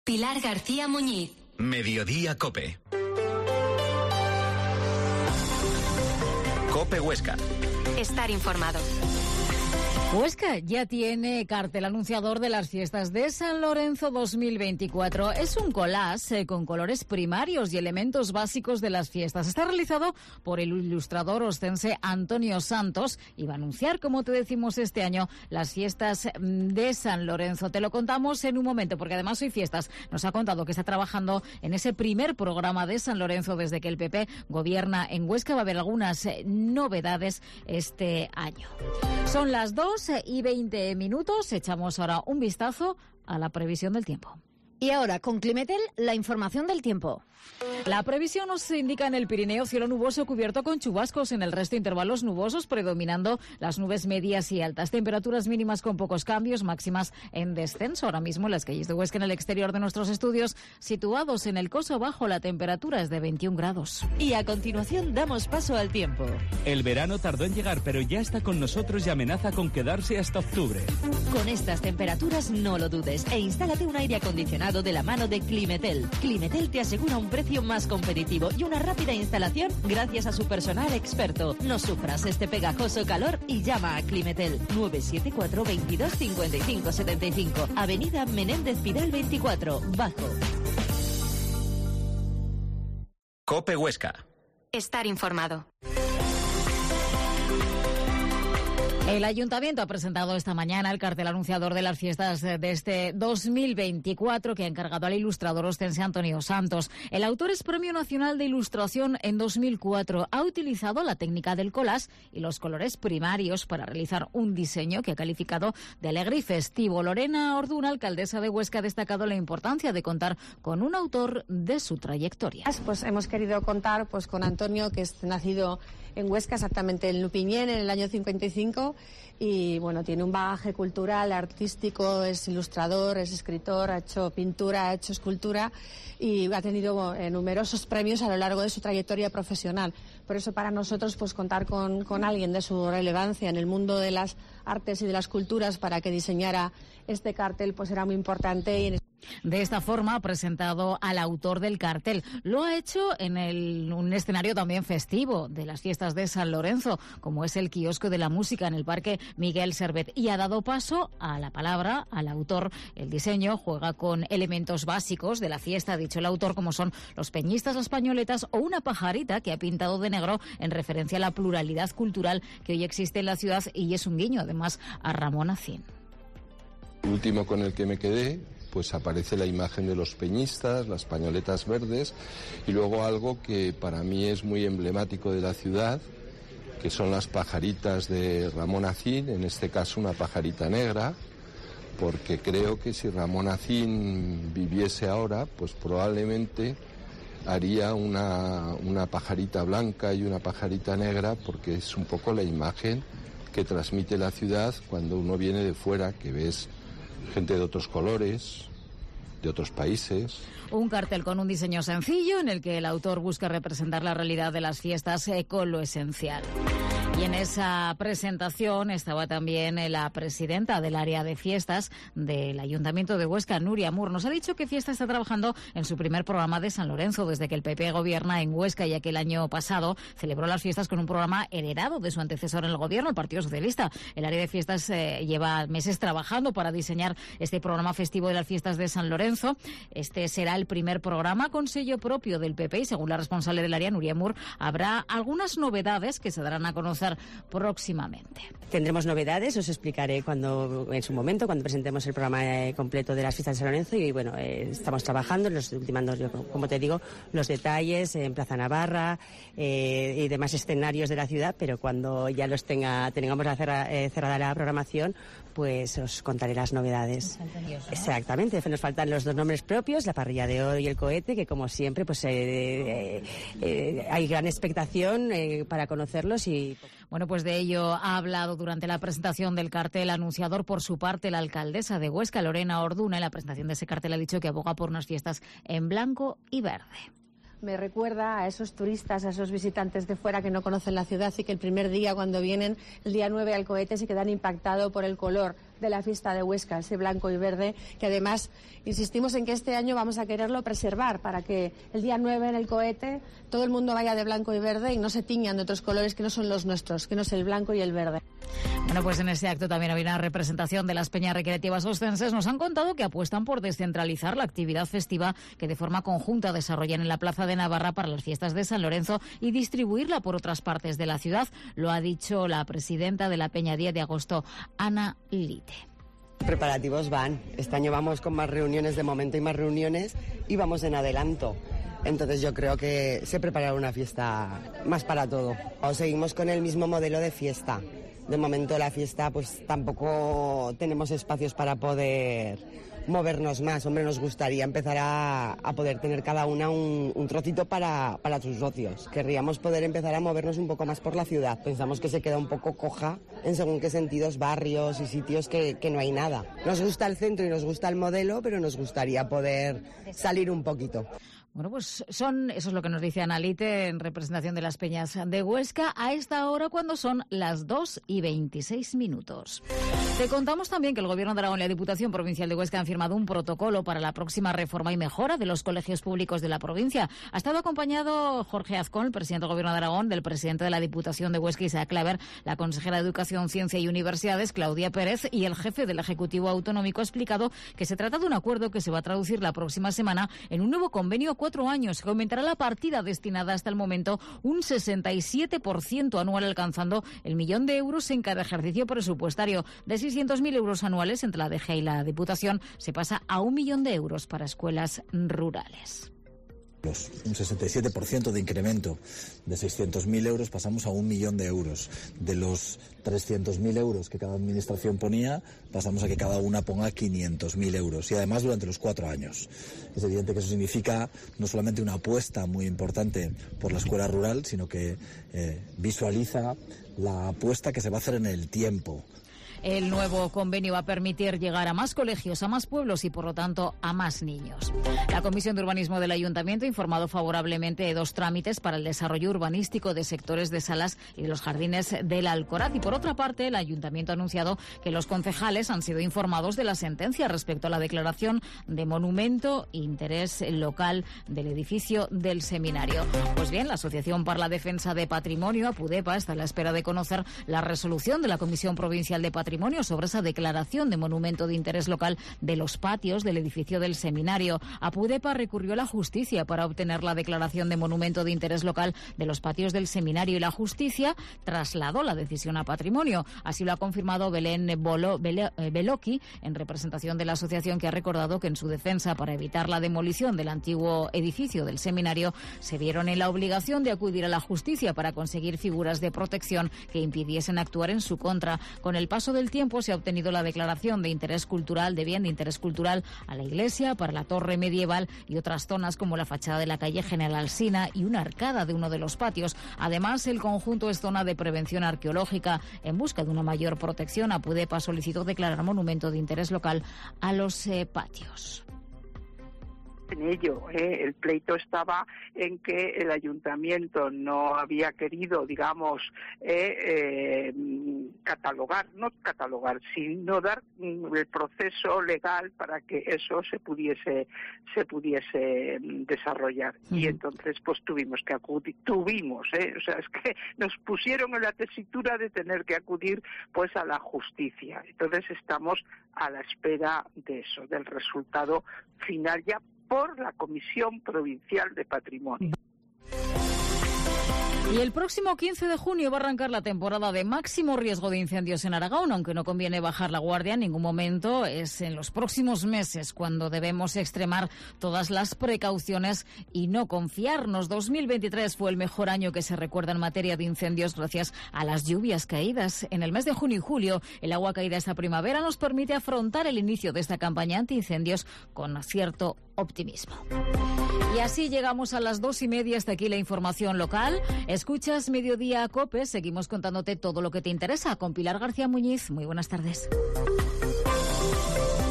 Pilar García Muñiz. Mediodía Cope. Cope Huesca. Estar informado. Huesca ya tiene cartel anunciador de las fiestas de San Lorenzo 2024. Es un collage con colores primarios y elementos básicos de las fiestas. Está realizado por el ilustrador ostense Antonio Santos y va a anunciar, como te decimos este año, las fiestas de San Lorenzo. Te lo contamos en un momento, porque además hoy fiestas nos ha contado que está trabajando en ese primer programa de San Lorenzo desde que el PP gobierna en Huesca. Va a haber algunas novedades este año. Son las 2:20. Echamos ahora un vistazo a la previsión del tiempo. Y ahora, con Climetel, la información del tiempo. La previsión nos indica en el Pirineo cielo nuboso cubierto con chubascos, en el resto intervalos nubosos, predominando las nubes medias y altas. Temperaturas mínimas con pocos cambios, máximas en descenso. Ahora mismo en las calles de Huesca, en el exterior de nuestros estudios, situados en el Coso Bajo, la temperatura es de 21 grados. Y a continuación damos paso al tiempo. El verano tardó en llegar, pero ya está con nosotros y amenaza con quedarse hasta octubre. Con estas temperaturas no lo dudes e instálate un aire acondicionado de la mano de Climetel. Climetel te asegura un precio más competitivo y una rápida instalación gracias a su personal experto. No sufras este pegajoso calor y llama a Climetel 974 22 55 75, Avenida Menéndez Pidal 24, Bajo. Cope Huesca. Estar informado. El Ayuntamiento ha presentado esta mañana el cartel anunciador de las fiestas de este 2024 que ha encargado al ilustrador ostense Antonio Santos. El autor es Premio Nacional de Ilustración en 2004. Ha utilizado la técnica del collage y los colores primarios para realizar un diseño que ha calificado de alegre y festivo. Lorena Orduna, alcaldesa de Huesca, ha destacado la importancia de contar con un autor de su trayectoria. Pues hemos querido contar con Antonio, que es nacido en Huesca, exactamente en Lupiñén, en el año 55. Y bueno, tiene un bagaje cultural, artístico, es ilustrador, es escritor, ha hecho pintura, ha hecho escultura y ha tenido numerosos premios a lo largo de su trayectoria profesional. Por eso para nosotros contar con alguien de su relevancia en el mundo de las artes y de las culturas para que diseñara este cartel era muy importante. De esta forma ha presentado al autor del cartel. Lo ha hecho en un escenario también festivo de las fiestas de San Lorenzo, como es el Quiosco de la Música en el Parque Miguel Servet, y ha dado paso a la palabra al autor. El diseño juega con elementos básicos de la fiesta, ha dicho el autor, como son los peñistas, las pañoletas o una pajarita que ha pintado de negro en referencia a la pluralidad cultural que hoy existe en la ciudad, y es un guiño además a Ramón Acín. El último con el que me quedé, aparece la imagen de los peñistas, las pañoletas verdes, y luego algo que para mí es muy emblemático de la ciudad, que son las pajaritas de Ramón Acín, en este caso una pajarita negra, porque creo que si Ramón Acín viviese ahora, probablemente haría una pajarita blanca y una pajarita negra, porque es un poco la imagen que transmite la ciudad cuando uno viene de fuera, que ves gente de otros colores, de otros países. Un cartel con un diseño sencillo en el que el autor busca representar la realidad de las fiestas con lo esencial. Y en esa presentación estaba también la presidenta del área de fiestas del Ayuntamiento de Huesca, Nuria Mur. Nos ha dicho que Fiesta está trabajando en su primer programa de San Lorenzo desde que el PP gobierna en Huesca, ya que el año pasado celebró las fiestas con un programa heredado de su antecesor en el gobierno, el Partido Socialista. El área de fiestas lleva meses trabajando para diseñar este programa festivo de las fiestas de San Lorenzo. Este será el primer programa con sello propio del PP y, según la responsable del área, Nuria Mur, habrá algunas novedades que se darán a conocer próximamente. Tendremos novedades, os explicaré en su momento, cuando presentemos el programa completo de las fiestas de San Lorenzo, y estamos trabajando, ultimando, como te digo, los detalles en Plaza Navarra y demás escenarios de la ciudad, pero cuando ya tengamos cerrada la programación, os contaré las novedades. Exactamente, nos faltan los dos nombres propios, la parrilla de oro y el cohete, que como siempre hay gran expectación para conocerlos. Bueno, de ello ha hablado durante la presentación del cartel anunciador por su parte la alcaldesa de Huesca, Lorena Orduna. En la presentación de ese cartel ha dicho que aboga por unas fiestas en blanco y verde. Me recuerda a esos turistas, a esos visitantes de fuera que no conocen la ciudad y que el primer día, cuando vienen, el día 9 al cohete, se quedan impactados por el color de la fiesta de Huesca, ese blanco y verde, que además insistimos en que este año vamos a quererlo preservar para que el día 9 en el cohete todo el mundo vaya de blanco y verde y no se tiñan de otros colores que no son los nuestros, que no es el blanco y el verde. Bueno, pues en ese acto también había una representación de las peñas recreativas ostenses. Nos han contado que apuestan por descentralizar la actividad festiva que de forma conjunta desarrollan en la Plaza de Navarra para las fiestas de San Lorenzo y distribuirla por otras partes de la ciudad. Lo ha dicho la presidenta de la Peña 10 de agosto, Ana Lite. Preparativos van. Este año vamos con más reuniones de momento y más reuniones y vamos en adelanto. Entonces yo creo que se preparará una fiesta más para todo. O seguimos con el mismo modelo de fiesta. De momento la fiesta pues tampoco tenemos espacios para poder movernos más. Hombre, nos gustaría empezar a poder tener cada una un trocito para sus socios. Querríamos poder empezar a movernos un poco más por la ciudad. Pensamos que se queda un poco coja en según qué sentidos, barrios y sitios que no hay nada. Nos gusta el centro y nos gusta el modelo, pero nos gustaría poder salir un poquito. Bueno, pues eso es lo que nos dice Ana Lite en representación de las peñas de Huesca a esta hora cuando son las 2:26. Te contamos también que el Gobierno de Aragón y la Diputación Provincial de Huesca han firmado un protocolo para la próxima reforma y mejora de los colegios públicos de la provincia. Ha estado acompañado Jorge Azcón, el presidente del Gobierno de Aragón, del presidente de la Diputación de Huesca, Isaac Claver, la consejera de Educación, Ciencia y Universidades, Claudia Pérez, y el jefe del Ejecutivo Autonómico ha explicado que se trata de un acuerdo que se va a traducir la próxima semana en un nuevo convenio a 4 años, que aumentará la partida destinada hasta el momento un 67% anual, alcanzando el 1.000.000 de euros en cada ejercicio presupuestario. De 600.000 euros anuales entre la DG y la Diputación se pasa a 1.000.000 de euros para escuelas rurales. Un 67% de incremento. De 600.000 euros pasamos a 1.000.000 de euros. De los 300.000 euros que cada administración ponía, pasamos a que cada una ponga 500.000 euros. Y además durante los 4 años. Es evidente que eso significa no solamente una apuesta muy importante por la escuela rural, sino que visualiza la apuesta que se va a hacer en el tiempo. El nuevo convenio va a permitir llegar a más colegios, a más pueblos y, por lo tanto, a más niños. La Comisión de Urbanismo del Ayuntamiento ha informado favorablemente de 2 trámites para el desarrollo urbanístico de sectores de Salas y de los jardines del Alcoraz. Y, por otra parte, el Ayuntamiento ha anunciado que los concejales han sido informados de la sentencia respecto a la declaración de monumento e interés local del edificio del seminario. Pues bien, la Asociación para la Defensa de Patrimonio, APUDEPA, está a la espera de conocer la resolución de la Comisión Provincial de Patrimonio sobre esa declaración de monumento de interés local de los patios del edificio del seminario. APUDEPA recurrió a la justicia para obtener la declaración de monumento de interés local de los patios del seminario y la justicia trasladó la decisión a Patrimonio. Así lo ha confirmado Belén Beloki, en representación de la asociación, que ha recordado que en su defensa para evitar la demolición del antiguo edificio del seminario se vieron en la obligación de acudir a la justicia para conseguir figuras de protección que impidiesen actuar en su contra. Con el paso del tiempo se ha obtenido la declaración de interés cultural, de bien de interés cultural a la iglesia, para la torre medieval y otras zonas como la fachada de la calle General Alsina y una arcada de uno de los patios. Además, el conjunto es zona de prevención arqueológica. En busca de una mayor protección, APUDEPA solicitó declarar monumento de interés local a los patios. En ello, el pleito estaba en que el ayuntamiento no había querido, digamos, sino dar el proceso legal para que eso se pudiese desarrollar. Y entonces pues tuvimos que acudir, o sea, es que nos pusieron en la tesitura de tener que acudir pues a la justicia. Entonces estamos a la espera de eso, del resultado final ya por la Comisión Provincial de Patrimonio. Y el próximo 15 de junio va a arrancar la temporada de máximo riesgo de incendios en Aragón, aunque no conviene bajar la guardia en ningún momento. Es en los próximos meses cuando debemos extremar todas las precauciones y no confiarnos. 2023 fue el mejor año que se recuerda en materia de incendios gracias a las lluvias caídas. En el mes de junio y julio, el agua caída esta primavera nos permite afrontar el inicio de esta campaña antiincendios con cierto optimismo. Y así llegamos a las 2:30. Hasta aquí la información local. Escuchas Mediodía COPE. Seguimos contándote todo lo que te interesa. Con Pilar García Muñiz. Muy buenas tardes.